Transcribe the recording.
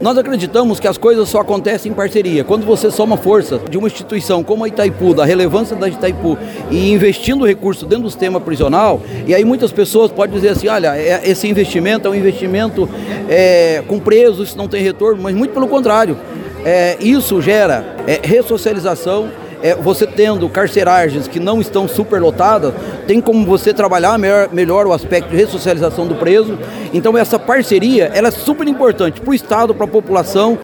Nós acreditamos que as coisas só acontecem em parceria. Quando você soma força de uma instituição como a Itaipu, da relevância da Itaipu, e investindo recursos dentro do sistema prisional, e aí muitas pessoas podem dizer assim, olha, esse investimento é um investimento com presos, isso não tem retorno, mas muito pelo contrário. Isso gera ressocialização. Você tendo carceragens que não estão superlotadas, tem como você trabalhar melhor o aspecto de ressocialização do preso. Então essa parceria ela é super importante para o Estado, para a população